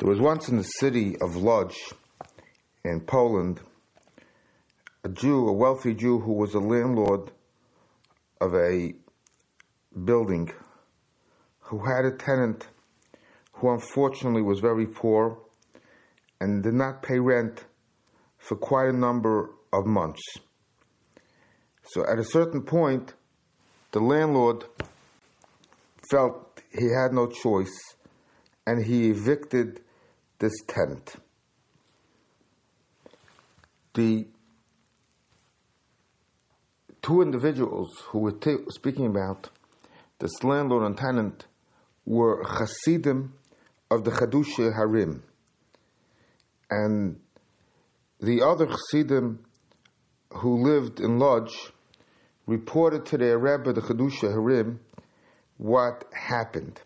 There was once in the city of Lodz in Poland a wealthy Jew who was a landlord of a building, who had a tenant who unfortunately was very poor and did not pay rent for quite a number of months. So at a certain point, the landlord felt he had no choice and he evicted this tenant. The two individuals who we're speaking about, this landlord and tenant, were Hasidim of the Chadusha Harim. And the other Hasidim who lived in Lodz reported to their Rebbe, the Chadusha Harim, what happened.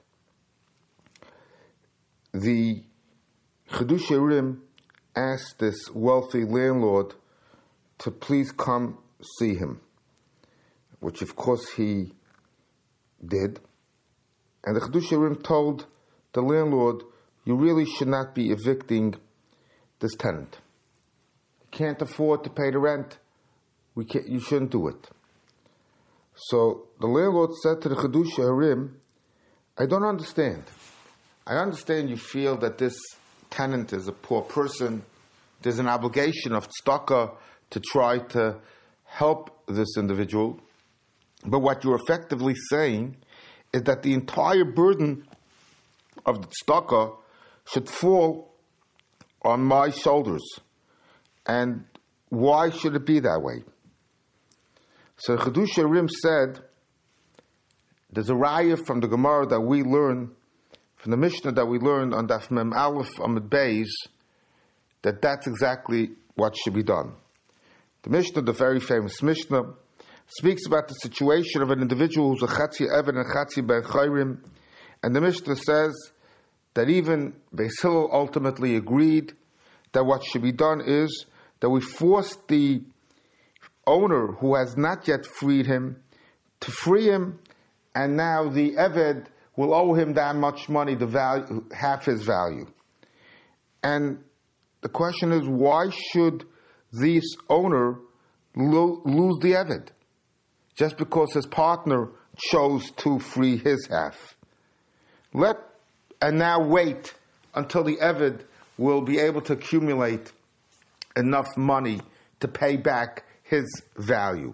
The Chadusha Harim asked this wealthy landlord to please come see him, which of course he did. And the Chadusha Harim told the landlord, you really should not be evicting this tenant. You can't afford to pay the rent. You shouldn't do it. So the landlord said to the Chadusha Harim, I don't understand. I understand you feel that this tenant is a poor person. There's an obligation of tzedakah to try to help this individual. But what you're effectively saying is that the entire burden of the tzedakah should fall on my shoulders. And why should it be that way? So Chadusha Harim said, there's a raya from the Gemara that we learn, from the Mishnah that we learned on Daf Mem Aleph Amud Beis, that's exactly what should be done. The Mishnah, the very famous Mishnah, speaks about the situation of an individual who's a Chatzi Eved and Chatzi Ben Chayrim, and the Mishnah says that even Beis Hillel ultimately agreed that what should be done is that we force the owner who has not yet freed him to free him, and now the Eved will owe him that much money, the value, half his value. And the question is, why should this owner lose the Eved? Just because his partner chose to free his half. And now wait until the Eved will be able to accumulate enough money to pay back his value.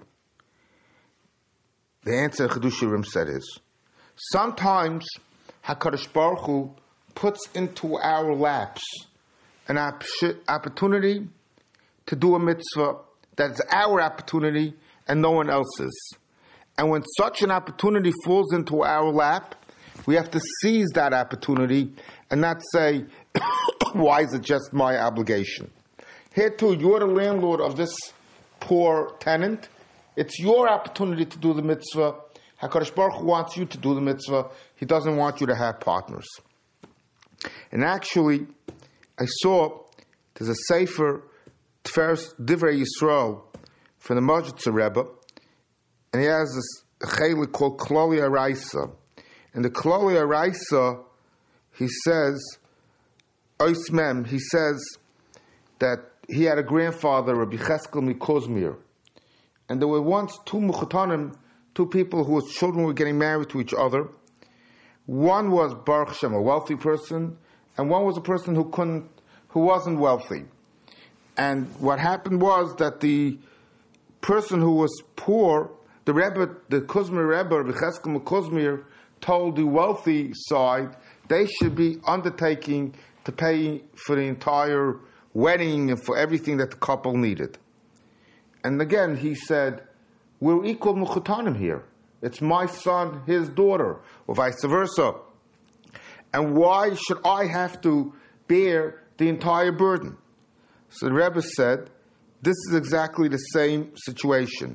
The answer Chadusha Harim said is, sometimes HaKadosh Baruch Hu puts into our laps an opportunity to do a mitzvah that's our opportunity and no one else's. And when such an opportunity falls into our lap, we have to seize that opportunity and not say, why is it just my obligation? Here too, you're the landlord of this poor tenant. It's your opportunity to do the mitzvah. HaKadosh Baruch Hu wants you to do the mitzvah. He doesn't want you to have partners. And actually, I saw there's a Sefer, Tiferes Divrei Yisrael, from the Majitzer Rebbe, and he has this chelik called Klali Araisa. In the Klali Araisa, he says, Ois Mem, he says that he had a grandfather, Rabbi Cheskel Mikozmir, and there were once two muchatanim, two people whose children were getting married to each other. One was Baruch Hashem, a wealthy person, and one was a person who wasn't wealthy. And what happened was that the person who was poor, the Rebbe, the Kozmir Rebbe, Rabbi Cheskel Mikozmir, told the wealthy side they should be undertaking to pay for the entire wedding and for everything that the couple needed. And again, he said, we're equal muchatanim here. It's my son, his daughter, or vice versa. And why should I have to bear the entire burden? So the Rebbe said, this is exactly the same situation.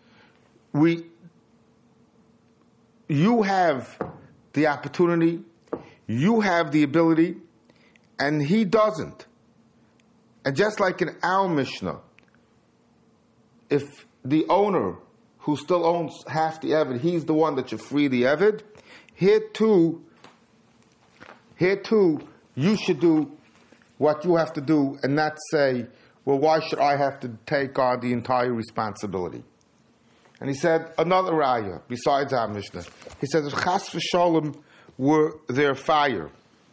You have the opportunity, you have the ability, and he doesn't. And just like in our Mishnah, if the owner who still owns half the Eved, he's the one that should free the Eved, here too, you should do what you have to do and not say, well, why should I have to take on the entire responsibility? And he said another raya besides our Mishnah. He said, if chas v'sholem were there fire,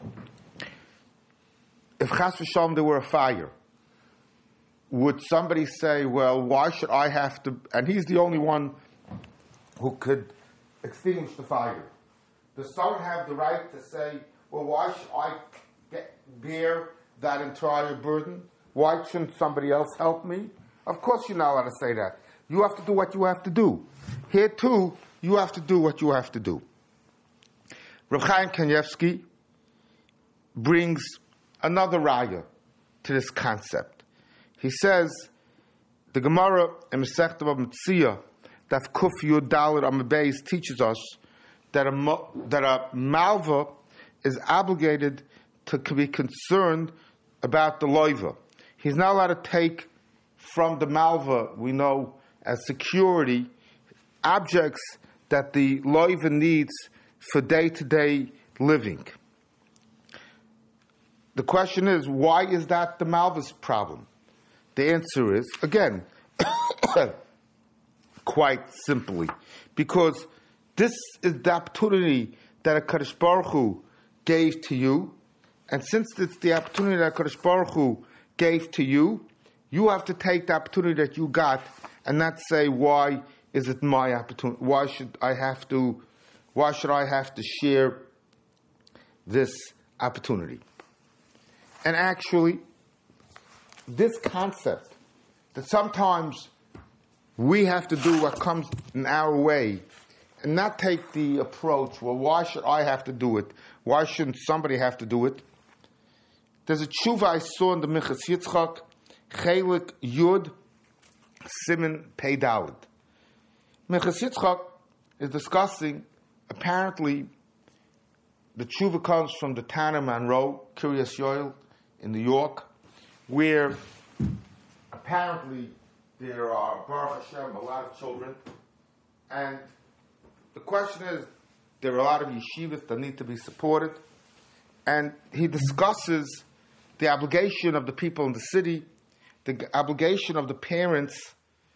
if chas v'sholem there were a fire, would somebody say, well, why should I have to, and he's the only one who could extinguish the fire. Does someone have the right to say, well, why should I bear that entire burden? Why shouldn't somebody else help me? Of course you're not allowed to say that. You have to do what you have to do. Here too, you have to do what you have to do. Rav Chaim Kanievsky brings another raya to this concept. He says, the Gemara in Masechta Bava Metzia, Daf Kuf Yud Daled Amud Beis, teaches us that a malva is obligated to be concerned about the loiva. He's not allowed to take from the malva, we know, as security, objects that the loiva needs for day-to-day living. The question is, why is that the malva's problem? The answer is, again, quite simply, because this is the opportunity that HaKadosh Baruch Hu gave to you, and since it's the opportunity that HaKadosh Baruch Hu gave to you, you have to take the opportunity that you got and not say, why is it my opportunity? Why should I have to share this opportunity? And actually, this concept that sometimes we have to do what comes in our way and not take the approach, well, why should I have to do it? Why shouldn't somebody have to do it? There's a tshuva I saw in the Minchas Yitzchak, Chelik Yud, Siman Pei Daled. Minchas Yitzchak is discussing, apparently, the tshuva comes from the Tana Monroe, Kiryas Yoel, in New York, where apparently there are, Baruch Hashem, a lot of children, and the question is, there are a lot of yeshivas that need to be supported, and he discusses the obligation of the people in the city, the obligation of the parents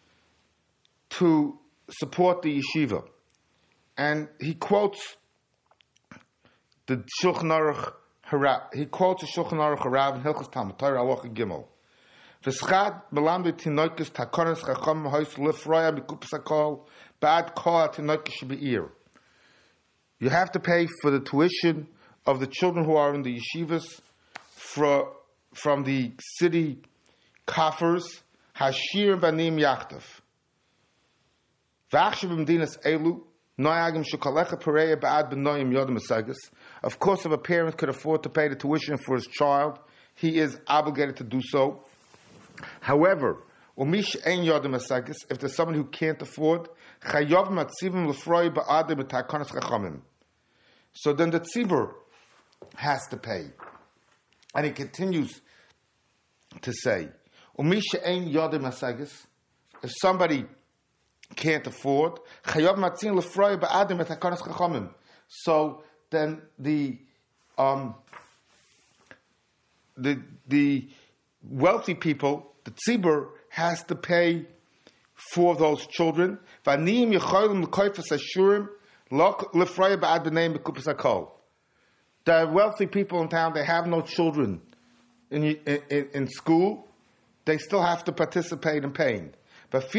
to support the yeshiva. And he quotes the Shulchan Aruch Harav. He quotes the Shulchan Aruch Harav in Hilchos Talmud Torah Halacha Gimel. V'schad melamde tinoikes takonas chacham hois lefroya mikupas hakol bad kol tinoikes shebeir. You have to pay for the tuition of the children who are in the yeshivas from the city coffers. Hashir banim yachtav. V'achshav b'medinas elu noyagim shekalecha pereya ba'ad b'noyim yodem esagas. Of course, if a parent could afford to pay the tuition for his child, he is obligated to do so. However, if there's someone who can't afford, so then the tzibur has to pay. And he continues to say, if somebody can't afford, so then the wealthy people, the tzibur, has to pay for those children. The wealthy people in town, they have no children in school. They still have to participate in paying. But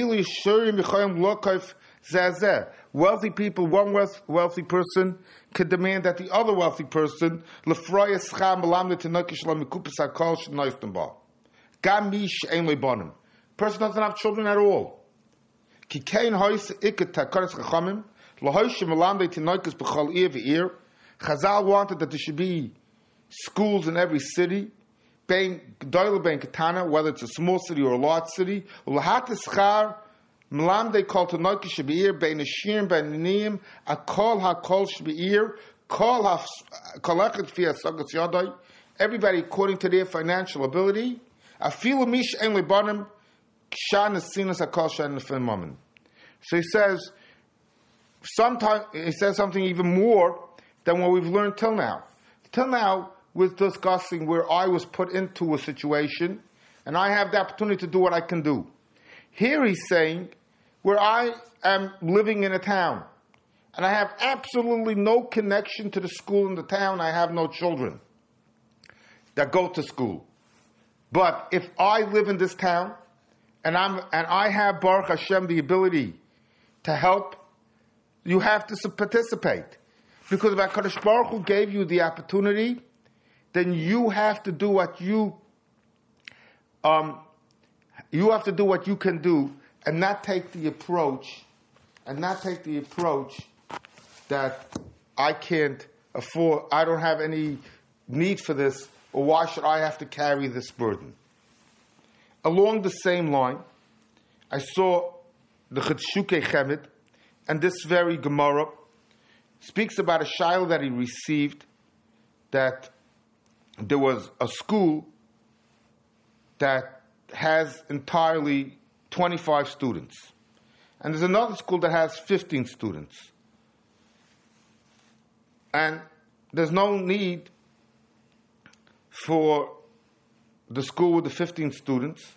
wealthy people, one wealthy person could demand that the other wealthy person person doesn't have children at all. Chazal wanted that there should be schools in every city, whether it's a small city or a large city. Everybody, according to their financial ability. So he says something even more than what we've learned till now. Till now, was discussing where I was put into a situation and I have the opportunity to do what I can do. Here he's saying where I am living in a town and I have absolutely no connection to the school in the town. I have no children that go to school. But if I live in this town and I have, Baruch Hashem, the ability to help, you have to participate. Because if HaKadosh Baruch Hu gave you the opportunity, then you have to do what you have to do what you can do, and not take the approach that I can't afford, I don't have any need for this, or why should I have to carry this burden? Along the same line, I saw the Chitshukei Chemed, and this very Gemara speaks about a shiloh that he received, that there was a school that has entirely 25 students. And there's another school that has 15 students. And there's no need for the school with the 15 students.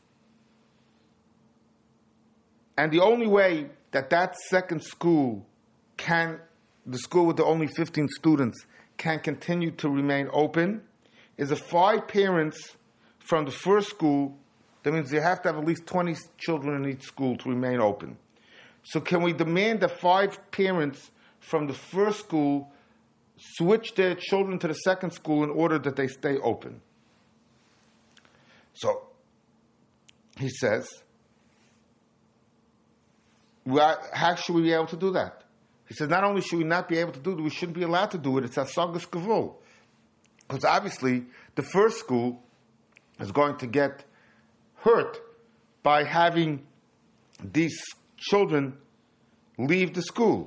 And the only way that second school the school with the only 15 students can continue to remain open is if 5 parents from the first school, that means they have to have at least 20 children in each school to remain open. So can we demand that 5 parents from the first school switch their children to the second school in order that they stay open? So he says, how should we be able to do that? He says, not only should we not be able to do it, we shouldn't be allowed to do it. It's asagas kavul. Because obviously, the first school is going to get hurt by having these children leave the school.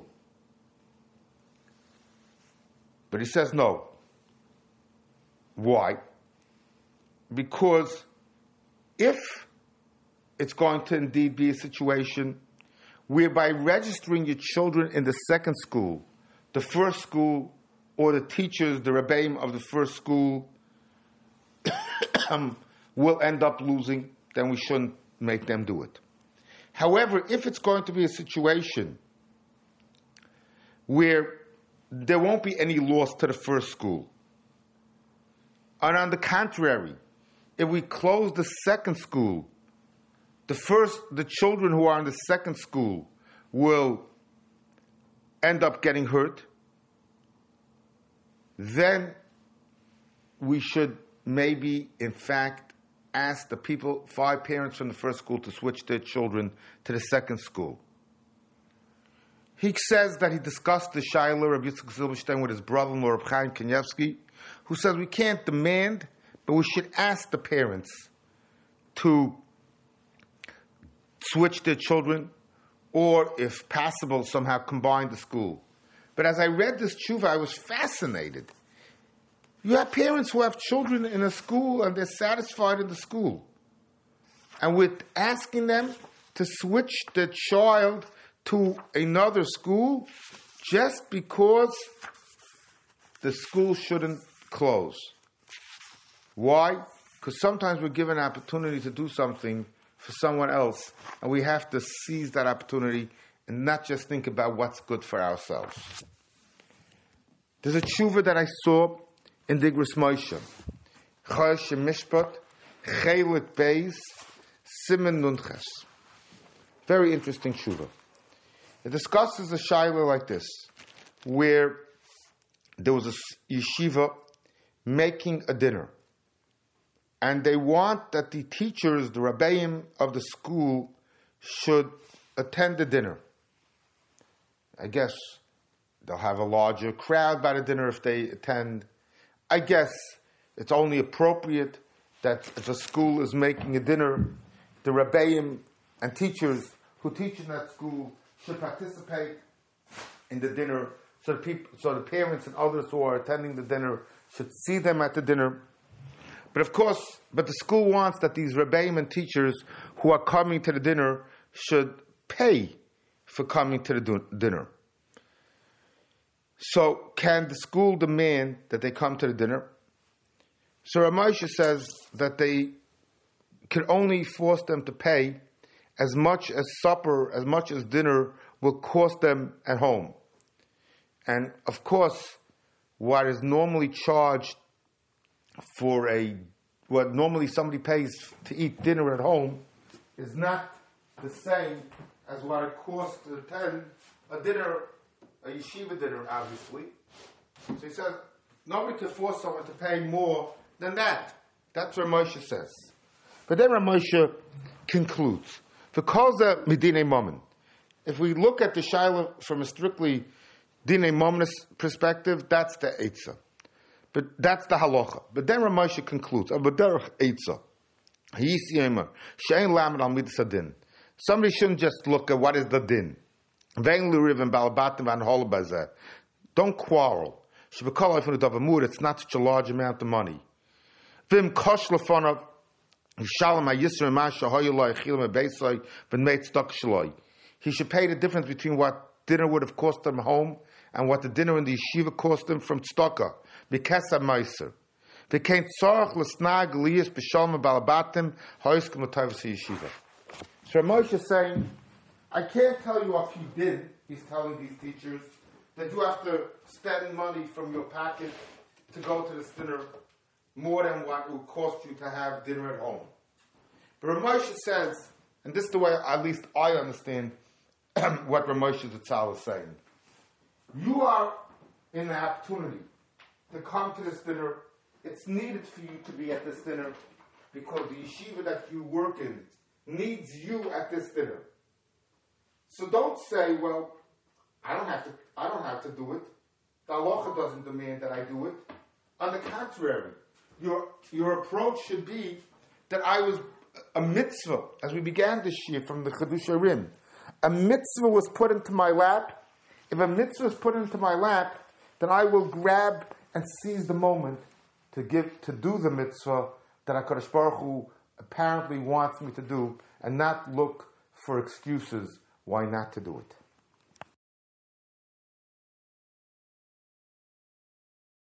But he says no. Why? Because if it's going to indeed be a situation whereby registering your children in the second school, the first school, or the teachers, the rebbeim of the first school will end up losing, then we shouldn't make them do it. However, if it's going to be a situation where there won't be any loss to the first school, and on the contrary, if we close the second school, the children who are in the second school will end up getting hurt, then we should maybe, in fact, ask the 5 parents from the first school to switch their children to the second school. He says that he discussed the Shiloh of Yitzchak Silberstein with his brother-in-law, Reb Chaim Kanievsky, who says we can't demand, but we should ask the parents to switch their children, or if possible, somehow combine the school. But as I read this tshuva, I was fascinated. You have parents who have children in a school and they're satisfied in the school. And with asking them to switch their child to another school just because the school shouldn't close. Why? Because sometimes we're given an opportunity to do something for someone else, and we have to seize that opportunity and not just think about what's good for ourselves. There's a tshuva that I saw in the Igros Moshe. Chosh Mishpat, Chelik Beis, Simen Nunches. Very interesting tshuva. It discusses a shiloh like this, where there was a yeshiva making a dinner. And they want that the teachers, the rabbeim of the school, should attend the dinner. I guess they'll have a larger crowd by the dinner if they attend. I guess it's only appropriate that if a school is making a dinner, the rabbeim and teachers who teach in that school should participate in the dinner, so the parents and others who are attending the dinner should see them at the dinner. But of course, the school wants that these rebbeim and teachers who are coming to the dinner should pay for coming to the dinner. So can the school demand that they come to the dinner? So Ramosha says that they could only force them to pay as much as supper, as much as dinner will cost them at home. And of course, what is normally charged for what normally somebody pays to eat dinner at home is not the same as what it costs to attend a yeshiva dinner, obviously. So he says, nobody can force someone to pay more than that. That's what Moshe says. But then Moshe concludes, because of Medine Momen, if we look at the Shaila from a strictly Dine Momen perspective, that's the Eitzah. But that's the halacha. But then Moshe concludes, Abaderach Eitzah. Somebody shouldn't just look at what is the din. Don't quarrel. It's not such a large amount of money. He should pay the difference between what dinner would have cost him home and what the dinner in the yeshiva cost him from tzedakah. B'kesa meiser. V'kein tzarach l'snag liyas b'shalom balabatim ha'iskim l'tayvus yeshiva. So Moshe is saying, I can't tell you what you did. He's telling these teachers that you have to spend money from your pocket to go to this dinner more than what it would cost you to have dinner at home. But Ramosha says, and this is the way at least I understand what Ramosha Zatzal is saying. You are in the opportunity to come to this dinner. It's needed for you to be at this dinner because the yeshiva that you work in needs you at this dinner. So don't say, well, I don't have to do it. The halacha doesn't demand that I do it. On the contrary, your approach should be that I was a mitzvah, as we began this year from the Chidush Rim. A mitzvah was put into my lap. If a mitzvah is put into my lap, then I will grab and seize the moment to do the mitzvah that HaKadosh Baruch Hu apparently wants me to do, and not look for excuses why not to do it.